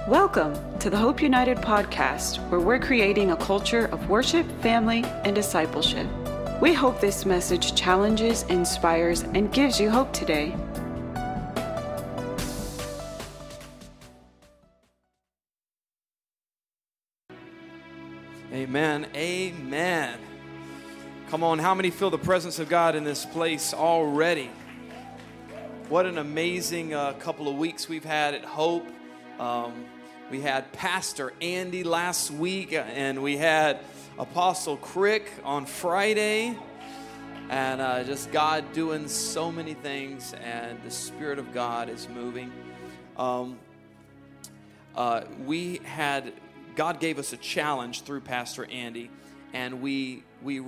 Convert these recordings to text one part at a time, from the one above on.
Welcome to the Hope United podcast, where we're creating a culture of worship, family, and discipleship. We hope this message challenges, inspires, and gives you hope today. Amen. Amen. Come on, how many feel the presence of God in this place already? What an amazing couple of weeks we've had at Hope. We had Pastor Andy last week, and we had Apostle Crick on Friday. And just God doing so many things, and the Spirit of God is moving. God gave us a challenge through Pastor Andy, and we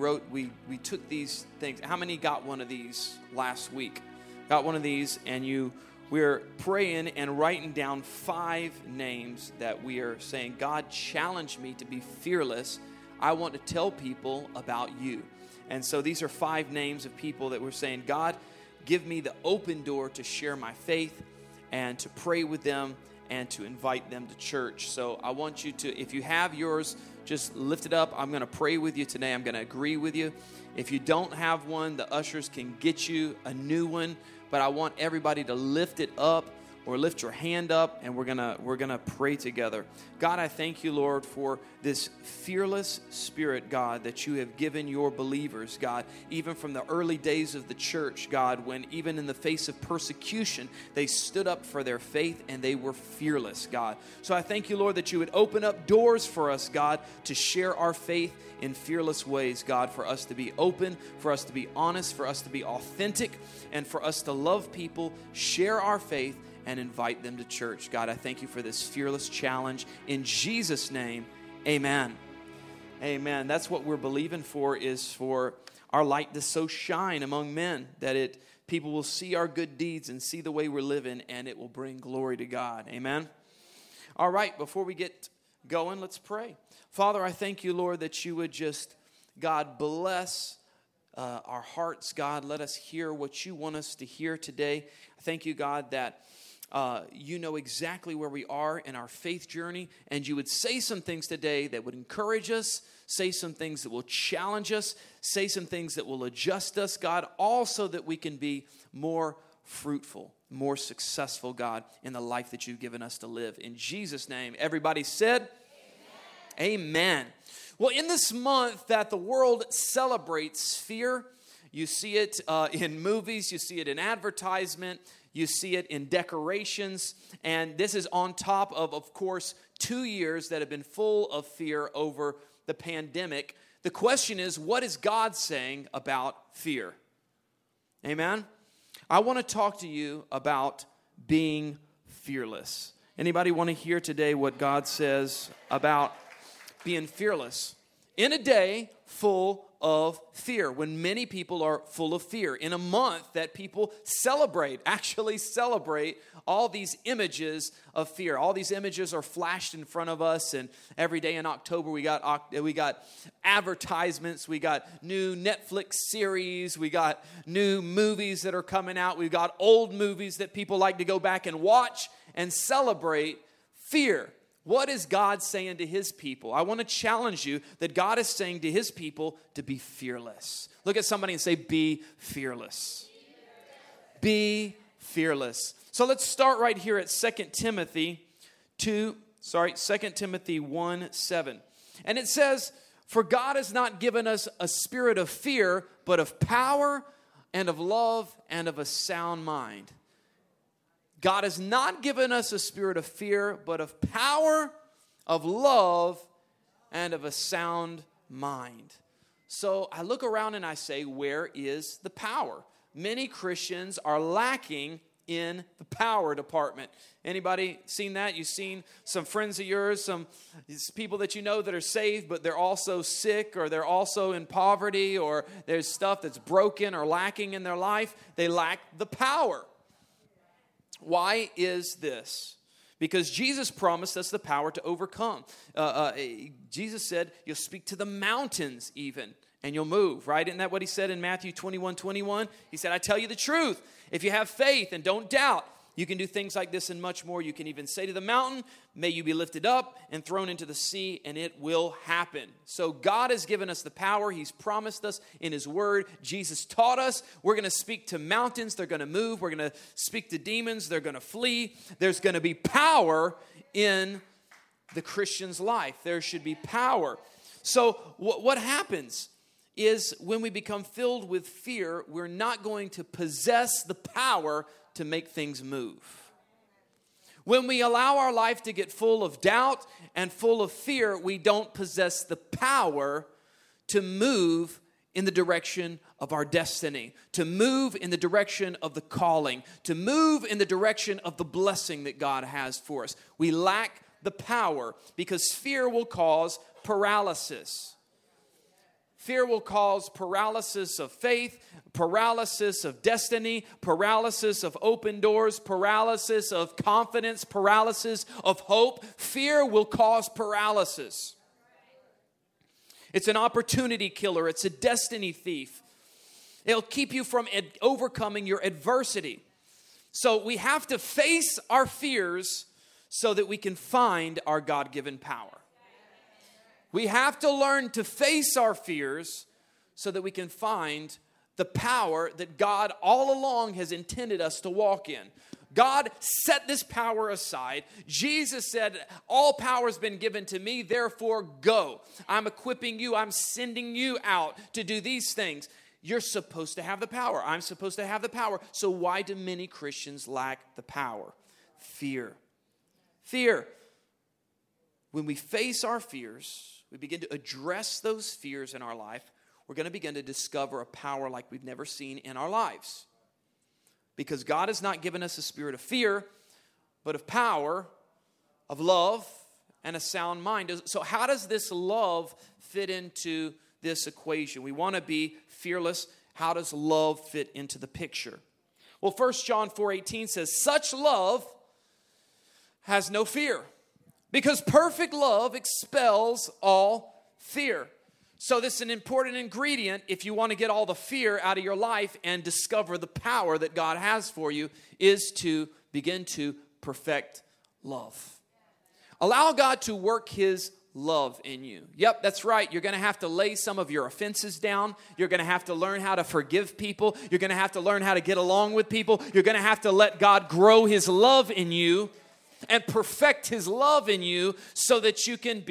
took these things. How many got one of these last week? Got one of these, and we're praying and writing down 5 names that we are saying, God, challenge me to be fearless. I want to tell people about you. And so these are 5 names of people that we're saying, God, give me the open door to share my faith and to pray with them and to invite them to church. So I want you to, if you have yours, just lift it up. I'm going to pray with you today. I'm going to agree with you. If you don't have one, the ushers can get you a new one. But I want everybody to lift it up or lift your hand up, and we're gonna pray together. God, I thank you, Lord, for this fearless spirit, God, that you have given your believers, God, even from the early days of the church, God, when even in the face of persecution, they stood up for their faith and they were fearless, God. So I thank you, Lord, that you would open up doors for us, God, to share our faith in fearless ways, God, for us to be open, for us to be honest, for us to be authentic, and for us to love people, share our faith, and invite them to church. God, I thank you for this fearless challenge. In Jesus' name, amen. Amen. That's what we're believing for, is for our light to so shine among men that people will see our good deeds and see the way we're living, and it will bring glory to God. Amen. All right, before we get going, let's pray. Father, I thank you, Lord, that you would just, God, bless our hearts. God, let us hear what you want us to hear today. I thank you, God, that you know exactly where we are in our faith journey, and you would say some things today that would encourage us, say some things that will challenge us, say some things that will adjust us, God, all so that we can be more fruitful, more successful, God, in the life that you've given us to live. In Jesus' name, everybody said, Amen. Amen. Well, in this month that the world celebrates fear, you see it in movies, you see it in advertisement, you see it in decorations, and this is on top of course, 2 years that have been full of fear over the pandemic. The question is, what is God saying about fear? Amen? I want to talk to you about being fearless. Anybody want to hear today what God says about being fearless? In a day full of fear, when many people are full of fear, in a month that people actually celebrate all these images of fear. All these images are flashed in front of us, and every day in October we got advertisements, we got new Netflix series, we got new movies that are coming out, we've got old movies that people like to go back and watch and celebrate fear. What is God saying to his people? I want to challenge you that God is saying to his people to be fearless. Look at somebody and say, be fearless. Be fearless. So let's start right here at 2 Timothy 1:7. And it says, for God has not given us a spirit of fear, but of power and of love and of a sound mind. God has not given us a spirit of fear, but of power, of love, and of a sound mind. So I look around and I say, where is the power? Many Christians are lacking in the power department. Anybody seen that? You've seen some friends of yours, some people that you know that are saved, but they're also sick, or they're also in poverty, or there's stuff that's broken or lacking in their life. They lack the power. Why is this? Because Jesus promised us the power to overcome. Jesus said, you'll speak to the mountains even, and you'll move, right? Isn't that what he said in Matthew 21:21? He said, I tell you the truth. If you have faith and don't doubt, You can do things like this and much more. You can even say to the mountain, may you be lifted up and thrown into the sea, and it will happen. So God has given us the power. He's promised us in His Word. Jesus taught us. We're going to speak to mountains. They're going to move. We're going to speak to demons. They're going to flee. There's going to be power in the Christian's life. There should be power. So what happens is when we become filled with fear, we're not going to possess the power to make things move. When we allow our life to get full of doubt and full of fear, we don't possess the power to move in the direction of our destiny, to move in the direction of the calling, to move in the direction of the blessing that God has for us. We lack the power because fear will cause paralysis. Fear will cause paralysis of faith, paralysis of destiny, paralysis of open doors, paralysis of confidence, paralysis of hope. Fear will cause paralysis. It's an opportunity killer. It's a destiny thief. It'll keep you from overcoming your adversity. So we have to face our fears so that we can find our God-given power. We have to learn to face our fears so that we can find the power that God all along has intended us to walk in. God set this power aside. Jesus said, all power has been given to me, therefore go. I'm equipping you. I'm sending you out to do these things. You're supposed to have the power. I'm supposed to have the power. So why do many Christians lack the power? Fear. Fear. When we face our fears, we begin to address those fears in our life, we're going to begin to discover a power like we've never seen in our lives. Because God has not given us a spirit of fear, but of power, of love, and a sound mind. So how does this love fit into this equation? We want to be fearless. How does love fit into the picture? Well, 1 John 4:18 says, such love has no fear, because perfect love expels all fear. So this is an important ingredient if you want to get all the fear out of your life and discover the power that God has for you, is to begin to perfect love. Allow God to work His love in you. Yep, that's right. You're going to have to lay some of your offenses down. You're going to have to learn how to forgive people. You're going to have to learn how to get along with people. You're going to have to let God grow His love in you and perfect His love in you so that you can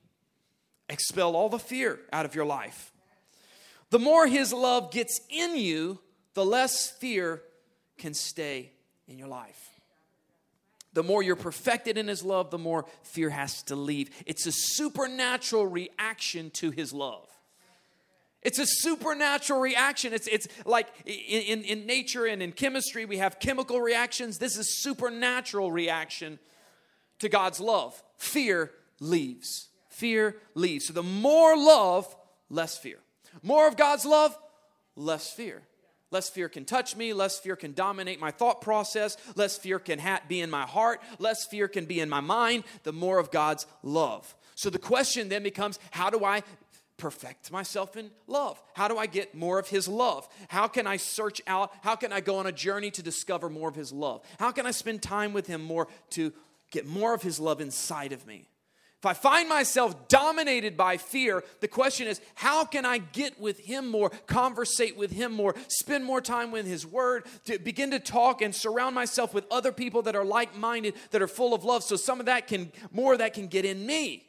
expel all the fear out of your life. The more His love gets in you, the less fear can stay in your life. The more you're perfected in His love, the more fear has to leave. It's a supernatural reaction to His love. It's a supernatural reaction. It's like in nature and in chemistry, we have chemical reactions. This is supernatural reaction to God's love. Fear leaves. Fear leaves. So the more love, less fear. More of God's love, less fear. Less fear can touch me. Less fear can dominate my thought process. Less fear can be in my heart. Less fear can be in my mind. The more of God's love. So the question then becomes, how do I perfect myself in love? How do I get more of His love? How can I search out? How can I go on a journey to discover more of His love? How can I spend time with Him more to get more of His love inside of me? If I find myself dominated by fear, the question is, how can I get with Him more, conversate with Him more, spend more time with His Word, to begin to talk and surround myself with other people that are like-minded, that are full of love, so more of that can get in me.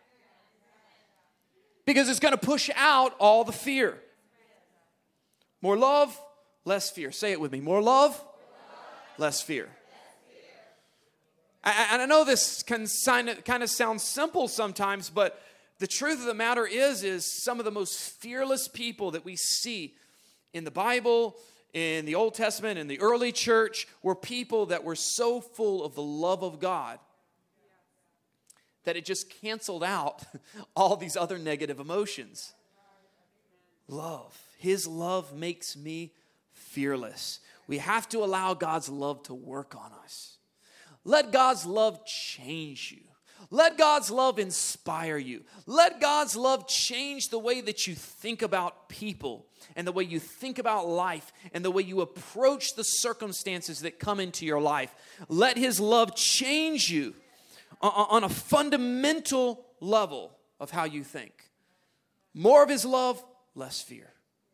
Because it's going to push out all the fear. More love, less fear. Say it with me. More love, less fear. And I know this can kind of sound simple sometimes, but the truth of the matter is some of the most fearless people that we see in the Bible, in the Old Testament, in the early church, were people that were so full of the love of God that it just canceled out all these other negative emotions. Love. His love makes me fearless. We have to allow God's love to work on us. Let God's love change you. Let God's love inspire you. Let God's love change the way that you think about people and the way you think about life and the way you approach the circumstances that come into your life. Let His love change you on a fundamental level of how you think. More of His love, less fear.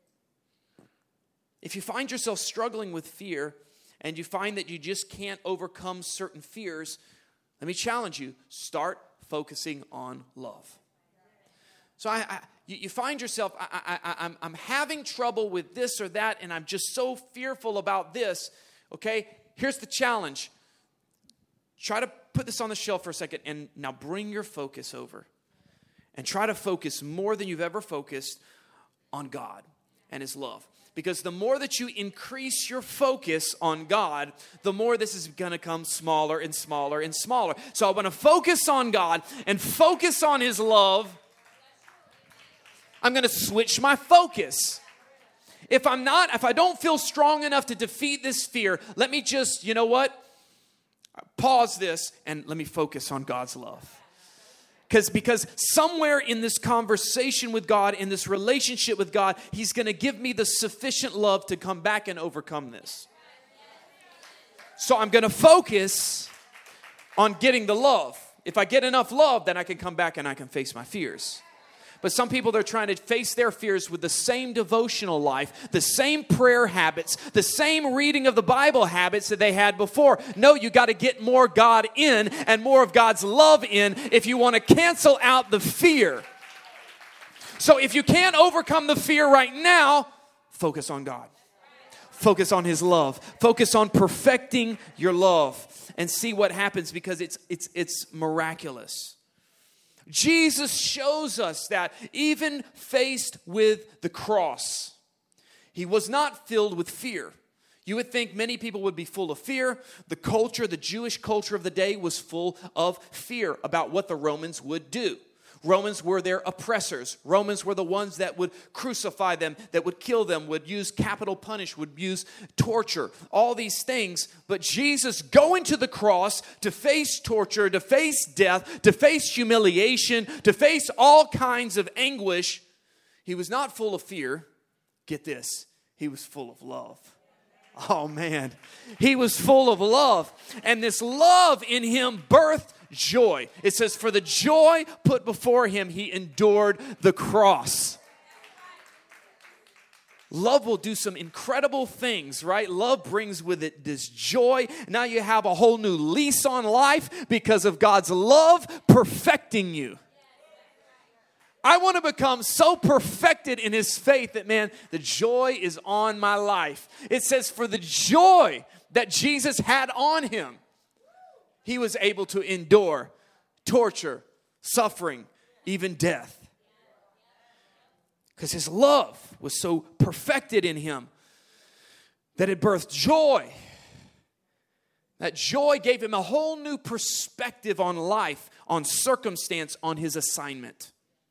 If you find yourself struggling with fear and you find that you just can't overcome certain fears, let me challenge you, start focusing on love. So you find yourself, I'm having trouble with this or that, and I'm just so fearful about this, okay? Here's the challenge. Try to put this on the shelf for a second, and now bring your focus over. And try to focus more than you've ever focused on God and His love. Because the more that you increase your focus on God, the more this is going to come smaller and smaller and smaller. So I want to focus on God and focus on His love. I'm going to switch my focus. If I don't feel strong enough to defeat this fear, let me just, you know what? Pause this and let me focus on God's love. Because somewhere in this conversation with God, in this relationship with God, He's going to give me the sufficient love to come back and overcome this. So I'm going to focus on getting the love. If I get enough love, then I can come back and I can face my fears. But some people, they're trying to face their fears with the same devotional life, the same prayer habits, the same reading of the Bible habits that they had before. No, you got to get more God in and more of God's love in if you want to cancel out the fear. So if you can't overcome the fear right now, focus on God. Focus on His love. Focus on perfecting your love and see what happens, because it's miraculous. Jesus shows us that even faced with the cross, He was not filled with fear. You would think many people would be full of fear. The culture, the Jewish culture of the day was full of fear about what the Romans would do. Romans were their oppressors. Romans were the ones that would crucify them, that would kill them, would use capital punish, would use torture, all these things. But Jesus going to the cross to face torture, to face death, to face humiliation, to face all kinds of anguish, He was not full of fear. Get this, He was full of love. Oh man, He was full of love. And this love in Him birthed joy. It says, for the joy put before Him, He endured the cross. Love will do some incredible things, right? Love brings with it this joy. Now you have a whole new lease on life because of God's love perfecting you. I want to become so perfected in His faith that, man, the joy is on my life. It says, for the joy that Jesus had on Him, He was able to endure torture, suffering, even death. Because His love was so perfected in Him that it birthed joy. That joy gave Him a whole new perspective on life, on circumstance, on His assignment.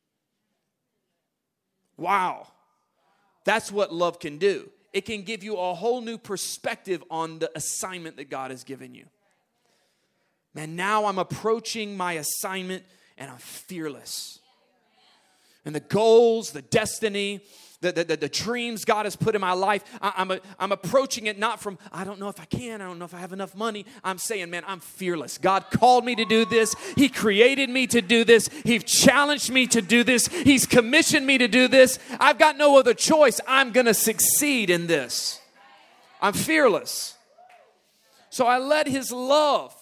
Wow. That's what love can do. It can give you a whole new perspective on the assignment that God has given you. Man, now I'm approaching my assignment and I'm fearless. And the goals, the destiny, the dreams God has put in my life, I'm approaching it not from, I don't know if I can, I don't know if I have enough money. I'm saying, man, I'm fearless. God called me to do this. He created me to do this. He's challenged me to do this. He's commissioned me to do this. I've got no other choice. I'm going to succeed in this. I'm fearless. So I let His love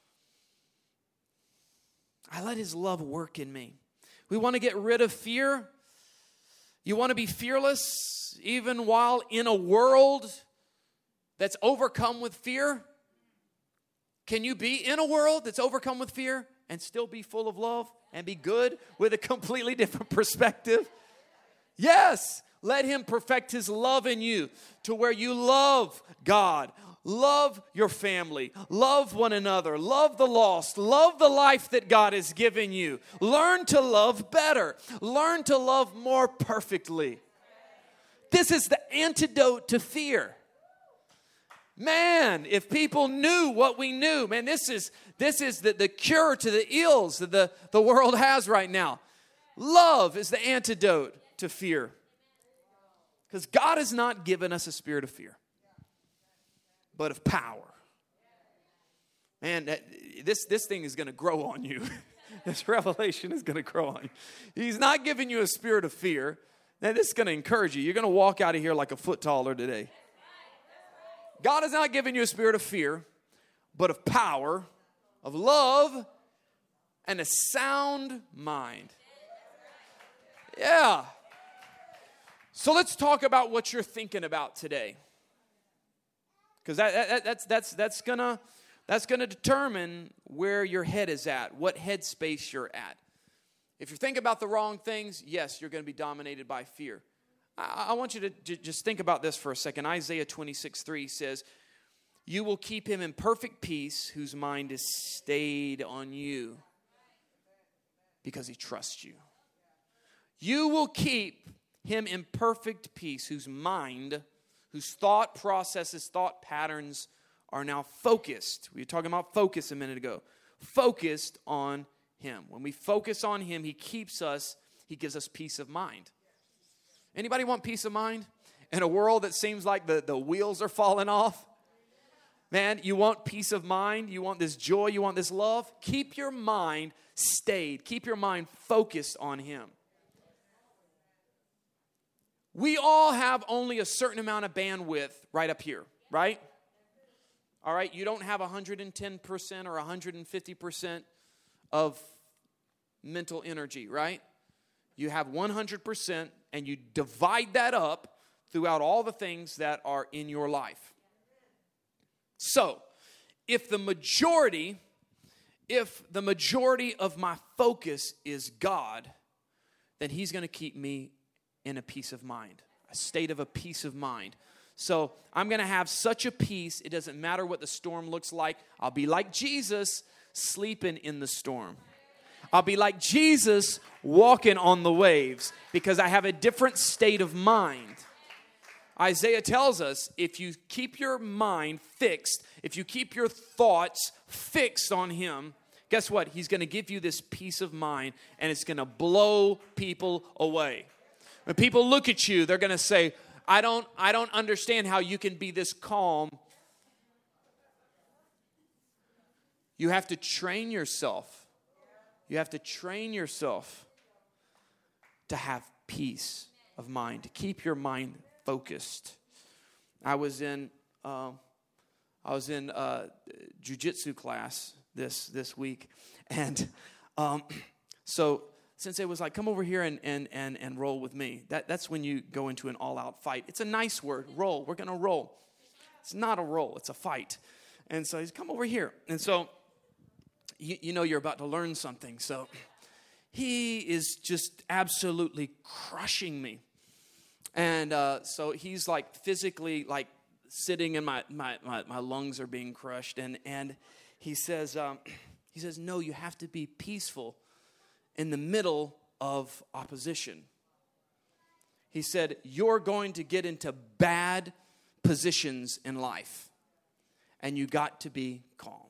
work in me. We want to get rid of fear. You want to be fearless even while in a world that's overcome with fear? Can you be in a world that's overcome with fear and still be full of love and be good with a completely different perspective? Yes. Let Him perfect His love in you to where you love God, love your family, love one another, love the lost, love the life that God has given you. Learn to love better. Learn to love more perfectly. This is the antidote to fear. Man, if people knew what we knew, man, this is the cure to the ills that the world has right now. Love is the antidote to fear. Because God has not given us a spirit of fear, but of power. Man, this thing is going to grow on you. This revelation is going to grow on you. He's not giving you a spirit of fear. Now, this is going to encourage you. You're going to walk out of here like a foot taller today. God has not given you a spirit of fear, but of power, of love, and a sound mind. Yeah. So let's talk about what you're thinking about today. Because that's gonna determine where your head is at, what headspace you're at. If you think about the wrong things, yes, you're going to be dominated by fear. I want you to just think about this for a second. Isaiah 26:3 says, "You will keep him in perfect peace whose mind is stayed on you because he trusts you." You will keep him in perfect peace whose mind, whose thought processes, thought patterns are now focused. We were talking about focus a minute ago. Focused on him. When we focus on him, he keeps us, he gives us peace of mind. Anybody want peace of mind? In a world that seems like the wheels are falling off? Man, you want peace of mind? You want this joy? You want this love? Keep your mind stayed. Keep your mind focused on him. We all have only a certain amount of bandwidth right up here, right? All right, you don't have 110% or 150% of mental energy, right? You have 100%, and you divide that up throughout all the things that are in your life. So, if the majority of my focus is God, then he's going to keep me in a peace of mind, a state of a peace of mind. So I'm going to have such a peace, it doesn't matter what the storm looks like. I'll be like Jesus sleeping in the storm. I'll be like Jesus walking on the waves because I have a different state of mind. Isaiah tells us if you keep your mind fixed, if you keep your thoughts fixed on him, guess what? He's going to give you this peace of mind, and it's going to blow people away. When people look at you, they're going to say, I don't understand how you can be this calm. You have to train yourself. You have to train yourself to have peace of mind, to keep your mind focused. I was in jiu-jitsu class this week, and so Sensei was like, come over here and roll with me. That's when you go into an all-out fight. It's a nice word, roll. We're going to roll. It's not a roll, it's a fight. And so he's, come over here. And so, you know you're about to learn something. So he is just absolutely crushing me. And so he's like physically like sitting and my lungs are being crushed. And he says, no, you have to be peaceful in the middle of opposition. He said, you're going to get into bad positions in life, and you got to be calm.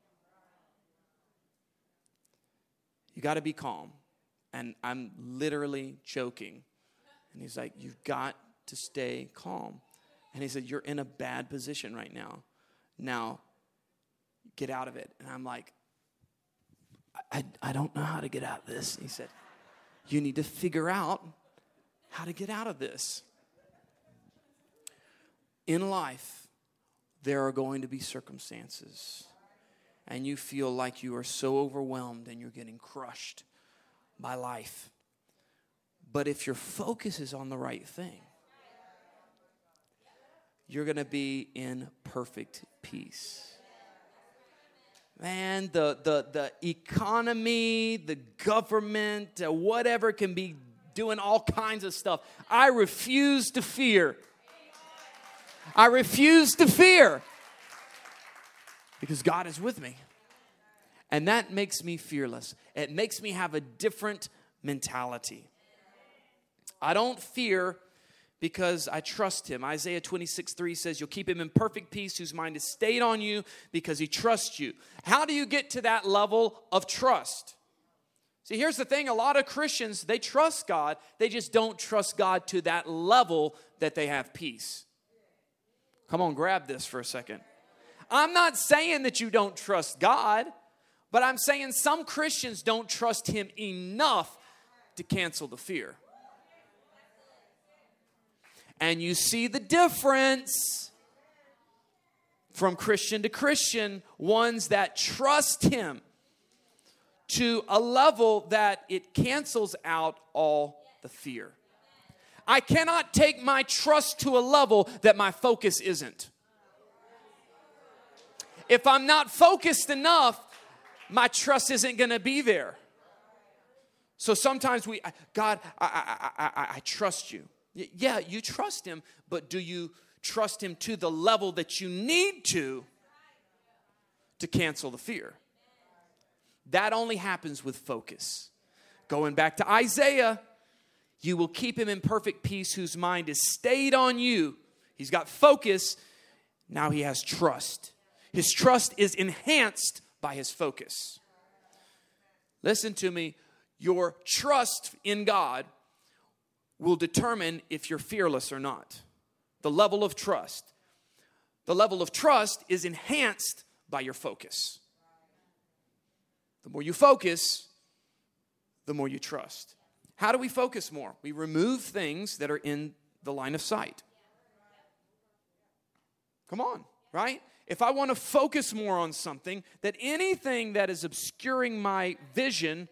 You got to be calm. And I'm literally joking. And he's like, you've got to stay calm. And he said, you're in a bad position right now. Now, get out of it. And I'm like, I don't know how to get out of this. He said, you need to figure out how to get out of this. In life, there are going to be circumstances, and you feel like you are so overwhelmed and you're getting crushed by life. But if your focus is on the right thing, you're going to be in perfect peace. Man, the economy, the government, whatever can be doing all kinds of stuff. I refuse to fear. I refuse to fear. Because God is with me. And that makes me fearless. It makes me have a different mentality. I don't fear because I trust him. Isaiah 26:3 says, you'll keep him in perfect peace whose mind is stayed on you because he trusts you. How do you get to that level of trust? See, here's the thing. A lot of Christians, they trust God. They just don't trust God to that level that they have peace. Come on, grab this for a second. I'm not saying that you don't trust God, but I'm saying some Christians don't trust him enough to cancel the fear. And you see the difference from Christian to Christian, ones that trust him to a level that it cancels out all the fear. I cannot take my trust to a level that my focus isn't. If I'm not focused enough, my trust isn't going to be there. So sometimes God, I trust you. Yeah, you trust him, but do you trust him to the level that you need to cancel the fear? That only happens with focus. Going back to Isaiah, you will keep him in perfect peace whose mind is stayed on you. He's got focus. Now he has trust. His trust is enhanced by his focus. Listen to me. Your trust in God will determine if you're fearless or not. The level of trust. The level of trust is enhanced by your focus. The more you focus, the more you trust. How do we focus more? We remove things that are in the line of sight. Come on, right? If I want to focus more on something, that anything that is obscuring my vision,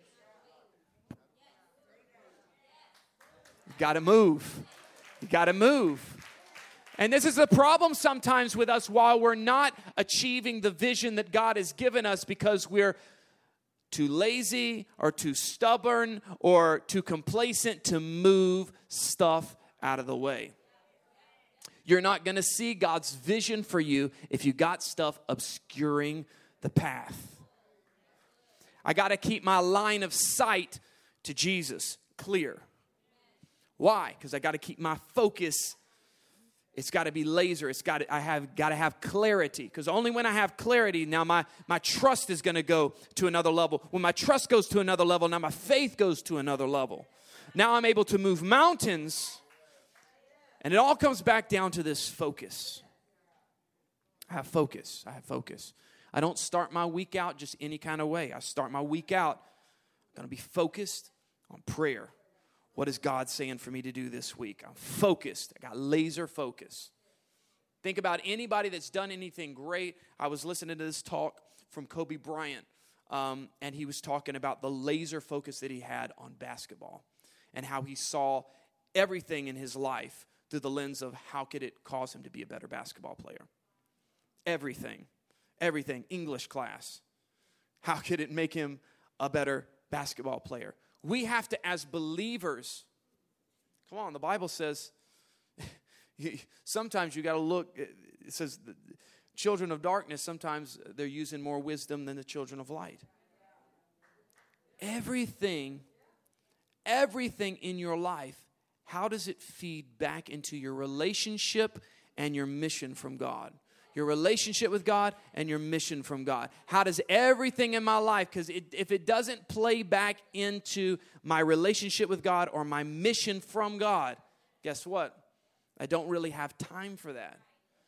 you got to move. You got to move. And this is the problem sometimes with us while we're not achieving the vision that God has given us because we're too lazy or too stubborn or too complacent to move stuff out of the way. You're not going to see God's vision for you if you got stuff obscuring the path. I got to keep my line of sight to Jesus clear. Why? Because I got to keep my focus. It's got to be laser. I have got to have clarity. Because only when I have clarity, now my trust is going to go to another level. When my trust goes to another level, now my faith goes to another level. Now I'm able to move mountains. And it all comes back down to this focus. I have focus. I don't start my week out just any kind of way. I start my week out, I'm going to be focused on prayer. What is God saying for me to do this week? I'm focused. I got laser focus. Think about anybody that's done anything great. I was listening to this talk from Kobe Bryant, and he was talking about the laser focus that he had on basketball and how he saw everything in his life through the lens of how could it cause him to be a better basketball player. Everything. English class. How could it make him a better basketball player? We have to, as believers, come on, the Bible says, sometimes you got to look, it says, the children of darkness, sometimes they're using more wisdom than the children of light. Everything in your life, how does it feed back into your relationship and your mission from God? Your relationship with God and your mission from God. How does everything in my life, because if it doesn't play back into my relationship with God or my mission from God, guess what? I don't really have time for that.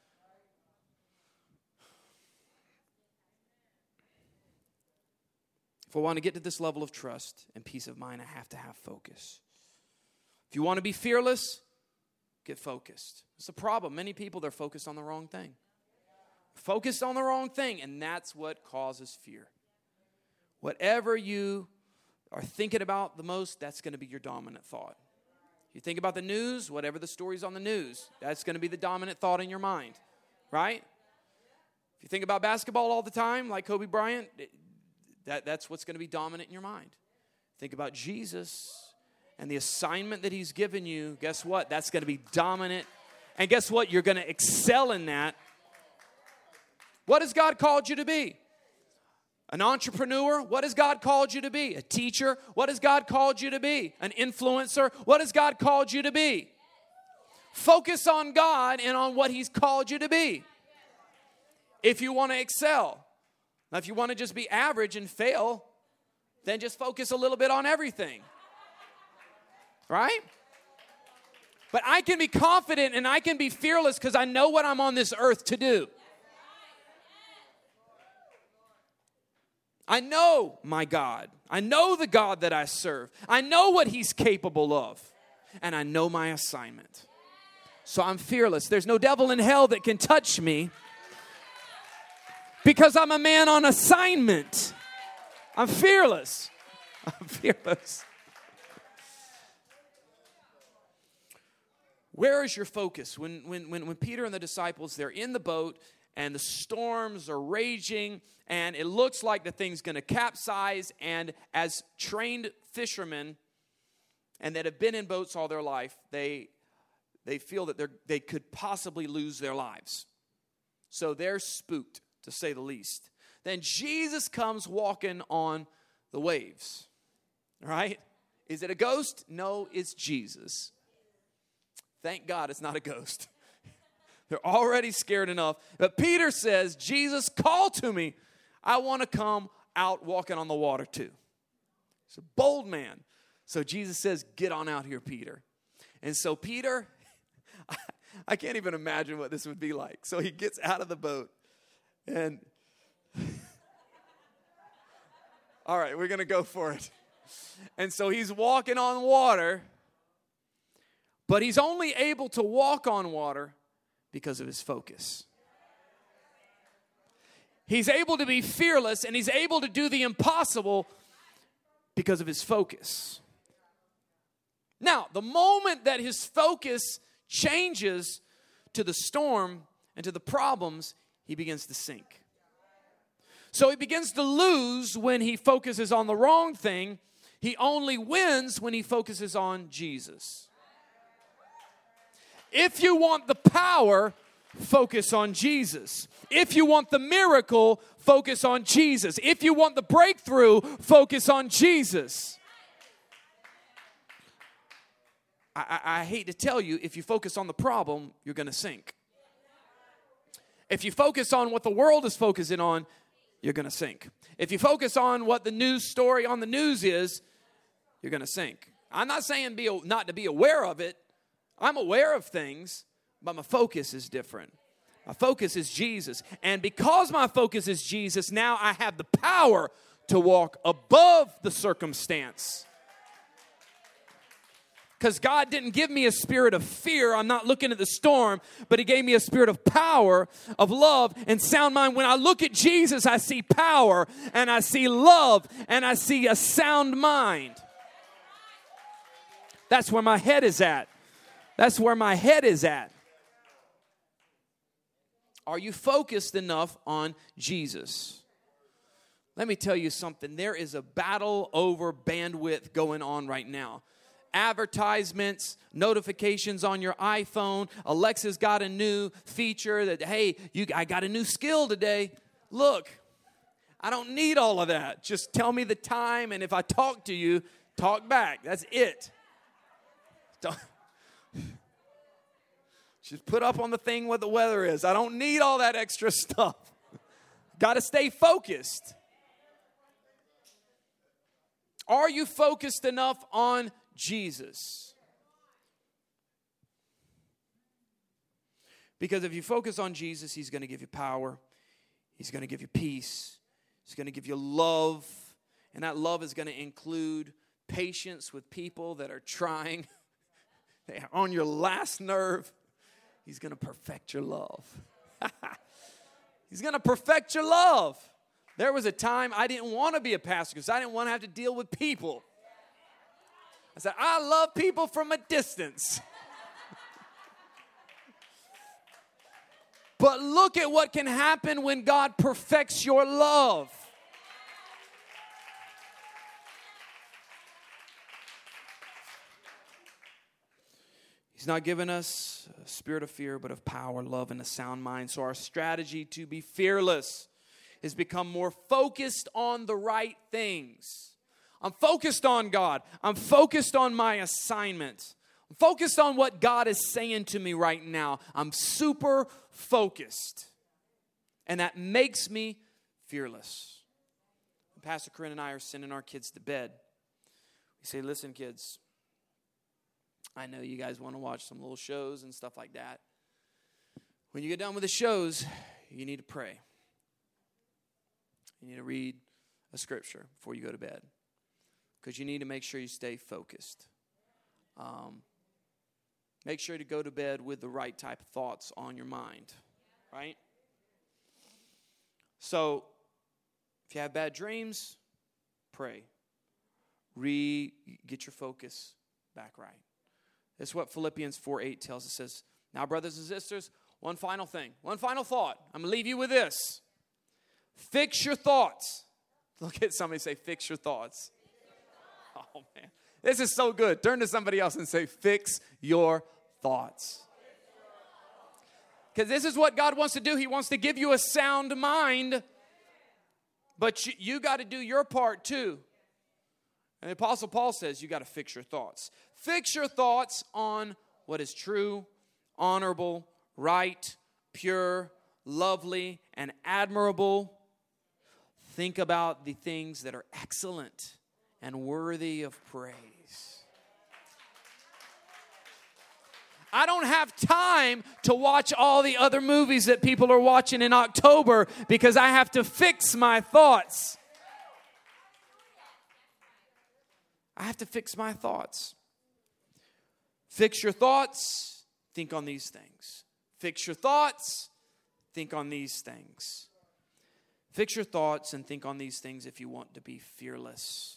If I want to get to this level of trust and peace of mind, I have to have focus. If you want to be fearless, get focused. It's a problem. Many people, they're focused on the wrong thing. Focused on the wrong thing, and that's what causes fear. Whatever you are thinking about the most, that's going to be your dominant thought. You think about the news, whatever the story's on the news, that's going to be the dominant thought in your mind, right? If you think about basketball all the time, like Kobe Bryant, that's what's going to be dominant in your mind. Think about Jesus and the assignment that he's given you. Guess what? That's going to be dominant. And guess what? You're going to excel in that. What has God called you to be? An entrepreneur? What has God called you to be? A teacher? What has God called you to be? An influencer? What has God called you to be? Focus on God and on what He's called you to be. If you want to excel. Now, if you want to just be average and fail, then just focus a little bit on everything. Right? But I can be confident and I can be fearless because I know what I'm on this earth to do. I know my God. I know the God that I serve. I know what He's capable of. And I know my assignment. So I'm fearless. There's no devil in hell that can touch me because I'm a man on assignment. I'm fearless. I'm fearless. Where is your focus? When Peter and the disciples, they're in the boat and the storms are raging and it looks like the thing's going to capsize, and as trained fishermen and that have been in boats all their life, they feel that they could possibly lose their lives. So they're spooked, to say the least. Then Jesus comes walking on the waves. Right? Is it a ghost? No, it's Jesus. Thank God it's not a ghost. They're already scared enough. But Peter says, Jesus, call to me. I want to come out walking on the water too. He's a bold man. So Jesus says, get on out here, Peter. And so Peter, I can't even imagine what this would be like. So he gets out of the boat and, all right, we're going to go for it. And so he's walking on water, but he's only able to walk on water because of his focus. He's able to be fearless and he's able to do the impossible because of his focus. Now, the moment that his focus changes to the storm and to the problems, he begins to sink. So he begins to lose when he focuses on the wrong thing. He only wins when he focuses on Jesus. If you want the power, focus on Jesus. If you want the miracle, focus on Jesus. If you want the breakthrough, focus on Jesus. I hate to tell you, if you focus on the problem, you're going to sink. If you focus on what the world is focusing on, you're going to sink. If you focus on what the news story on the news is, you're going to sink. I'm not saying not to be aware of it. I'm aware of things, but my focus is different. My focus is Jesus. And because my focus is Jesus, now I have the power to walk above the circumstance. Because God didn't give me a spirit of fear. I'm not looking at the storm, but He gave me a spirit of power, of love, and sound mind. When I look at Jesus, I see power, and I see love, and I see a sound mind. That's where my head is at. That's where my head is at. Are you focused enough on Jesus? Let me tell you something. There is a battle over bandwidth going on right now. Advertisements, notifications on your iPhone. Alexa's got a new feature that, hey, I got a new skill today. Look, I don't need all of that. Just tell me the time, and if I talk to you, talk back. That's it. Just put up on the thing what the weather is. I don't need all that extra stuff. Got to stay focused. Are you focused enough on Jesus? Because if you focus on Jesus, He's going to give you power. He's going to give you peace. He's going to give you love. And that love is going to include patience with people that are trying. They are on your last nerve. He's going to perfect your love. He's going to perfect your love. There was a time I didn't want to be a pastor because I didn't want to have to deal with people. I said, I love people from a distance. But look at what can happen when God perfects your love. He's not given us a spirit of fear, but of power, love, and a sound mind. So our strategy to be fearless is become more focused on the right things. I'm focused on God. I'm focused on my assignment. I'm focused on what God is saying to me right now. I'm super focused. And that makes me fearless. When Pastor Corinne and I are sending our kids to bed, we say, listen, kids, I know you guys want to watch some little shows and stuff like that. When you get done with the shows, you need to pray. You need to read a scripture before you go to bed. Because you need to make sure you stay focused. Make sure to go to bed with the right type of thoughts on your mind. Right? So, if you have bad dreams, pray. Get your focus back right. That's what Philippians 4:8 tells us. It says, now, brothers and sisters, one final thing. One final thought. I'm going to leave you with this. Fix your thoughts. Look at somebody say, fix your thoughts. Oh, man. This is so good. Turn to somebody else and say, fix your thoughts. Because this is what God wants to do. He wants to give you a sound mind. But you got to do your part too. And the Apostle Paul says you got to fix your thoughts. Fix your thoughts on what is true, honorable, right, pure, lovely, and admirable. Think about the things that are excellent and worthy of praise. I don't have time to watch all the other movies that people are watching in October because I have to fix my thoughts. I have to fix my thoughts. Fix your thoughts, think on these things. Fix your thoughts, think on these things. Fix your thoughts and think on these things if you want to be fearless.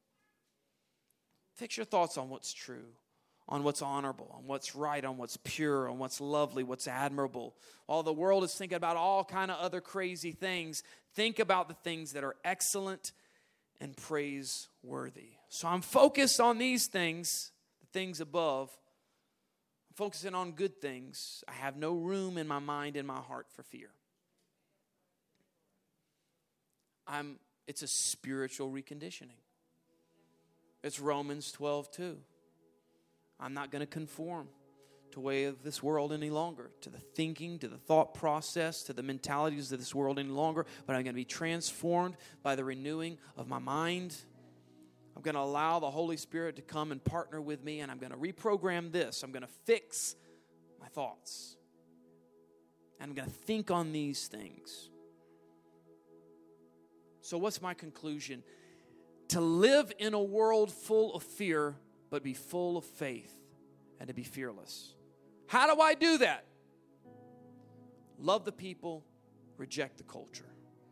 Fix your thoughts on what's true, on what's honorable, on what's right, on what's pure, on what's lovely, what's admirable. While the world is thinking about all kind of other crazy things, think about the things that are excellent and praiseworthy. So I'm focused on these things, the things above. I'm focusing on good things. I have no room in my mind and my heart for fear. It's a spiritual reconditioning. It's Romans 12:2. I'm not going to conform to the way of this world any longer, to the thinking, to the thought process, to the mentalities of this world any longer, but I'm going to be transformed by the renewing of my mind. I'm going to allow the Holy Spirit to come and partner with me, and I'm going to reprogram this. I'm going to fix my thoughts. And I'm going to think on these things. So what's my conclusion? To live in a world full of fear, but be full of faith and to be fearless. How do I do that? Love the people, reject the culture.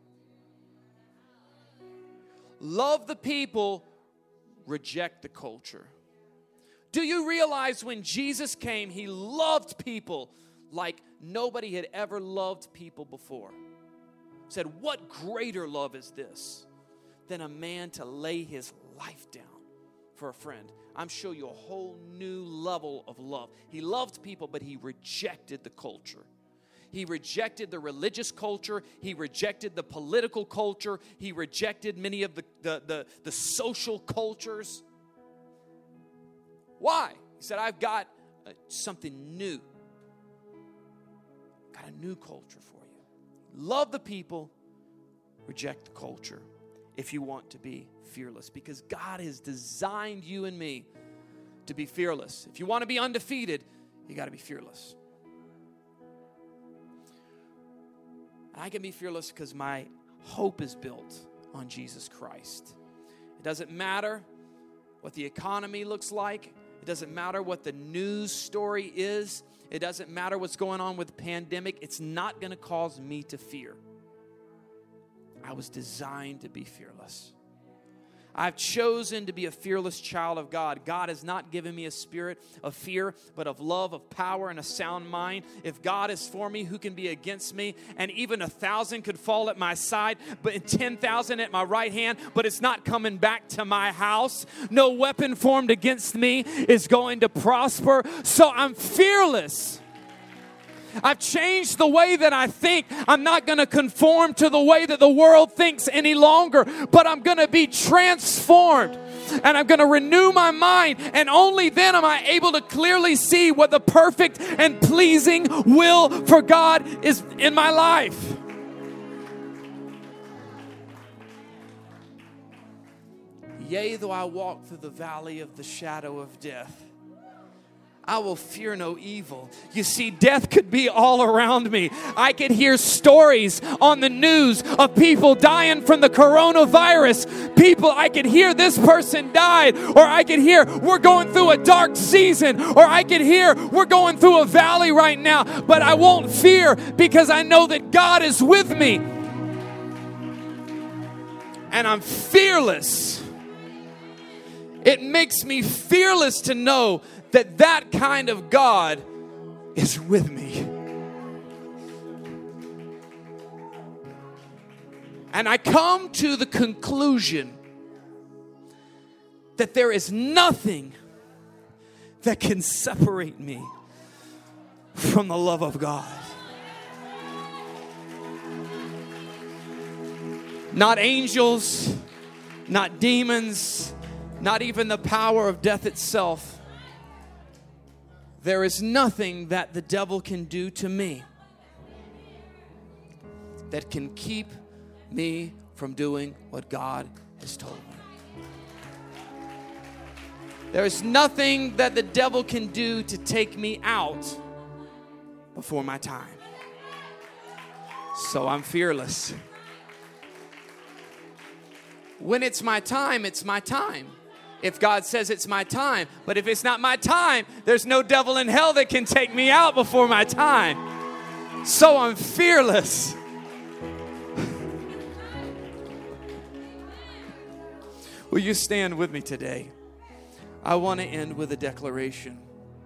Love the people, reject the culture. Do you realize when Jesus came, he loved people like nobody had ever loved people before? Said, what greater love is this than a man to lay his life down for a friend? I'm showing you a whole new level of love. He loved people, but he rejected the culture. He rejected the religious culture. He rejected the political culture. He rejected many of the social cultures. Why? He said, I've got something new. I've got a new culture for you. Love the people, reject the culture if you want to be fearless, because God has designed you and me to be fearless. If you want to be undefeated, you got to be fearless. And I can be fearless because my hope is built on Jesus Christ. It doesn't matter what the economy looks like. It doesn't matter what the news story is. It doesn't matter what's going on with the pandemic. It's not going to cause me to fear. I was designed to be fearless. I've chosen to be a fearless child of God. God has not given me a spirit of fear, but of love, of power, and a sound mind. If God is for me, who can be against me? And even 1,000 could fall at my side, but 10,000 at my right hand, but it's not coming back to my house. No weapon formed against me is going to prosper. So I'm fearless. I've changed the way that I think. I'm not going to conform to the way that the world thinks any longer, but I'm going to be transformed and I'm going to renew my mind, and only then am I able to clearly see what the perfect and pleasing will for God is in my life. Yea, though I walk through the valley of the shadow of death, I will fear no evil. You see, death could be all around me. I could hear stories on the news of people dying from the coronavirus. I could hear this person died, or I could hear we're going through a dark season, or I could hear we're going through a valley right now, but I won't fear because I know that God is with me. And I'm fearless. It makes me fearless to know that kind of God is with me. And I come to the conclusion that there is nothing that can separate me from the love of God. Not angels, not demons, not even the power of death itself. There is nothing that the devil can do to me that can keep me from doing what God has told me. There is nothing that the devil can do to take me out before my time. So I'm fearless. When it's my time, it's my time. If God says it's my time, but if it's not my time, there's no devil in hell that can take me out before my time. So I'm fearless. Will you stand with me today? I want to end with a declaration.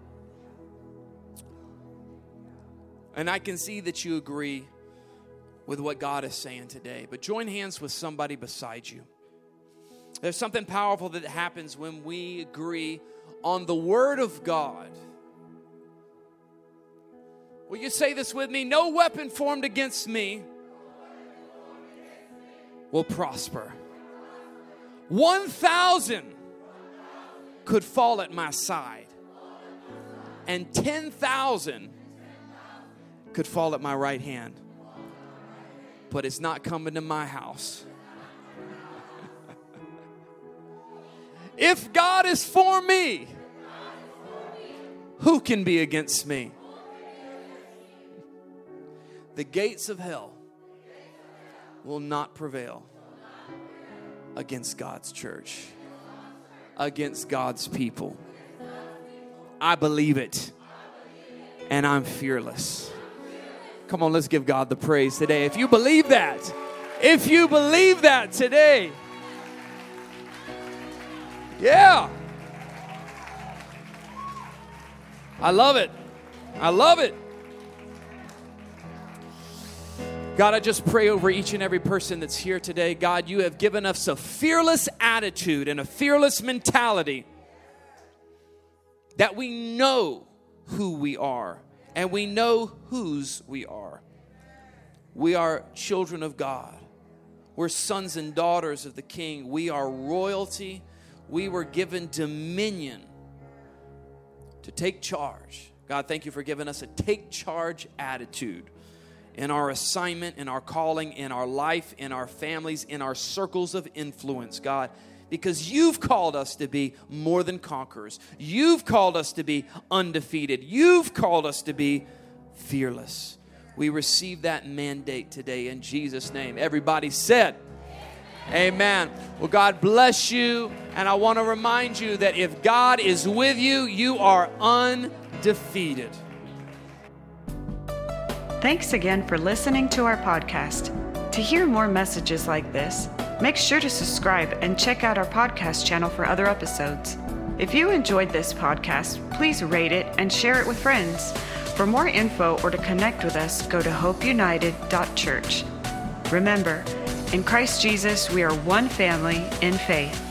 And I can see that you agree with what God is saying today, but join hands with somebody beside you. There's something powerful that happens when we agree on the Word of God. Will you say this with me? No weapon formed against me will prosper. 1,000 could fall at my side, and 10,000 could fall at my right hand. But it's not coming to my house. If God is for me, who can be against me? The gates of hell will not prevail against God's church, against God's people. I believe it, and I'm fearless. Come on, let's give God the praise today. If you believe that today, yeah. I love it. I love it. God, I just pray over each and every person that's here today. God, you have given us a fearless attitude and a fearless mentality that we know who we are and we know whose we are. We are children of God. We're sons and daughters of the King. We are royalty. We were given dominion to take charge. God, thank you for giving us a take charge attitude in our assignment, in our calling, in our life, in our families, in our circles of influence, God, because you've called us to be more than conquerors. You've called us to be undefeated. You've called us to be fearless. We receive that mandate today in Jesus' name. Everybody said, amen. Well, God bless you. And I want to remind you that if God is with you, you are undefeated. Thanks again for listening to our podcast. To hear more messages like this, make sure to subscribe and check out our podcast channel for other episodes. If you enjoyed this podcast, please rate it and share it with friends. For more info or to connect with us, go to hopeunited.church. Remember, in Christ Jesus, we are one family in faith.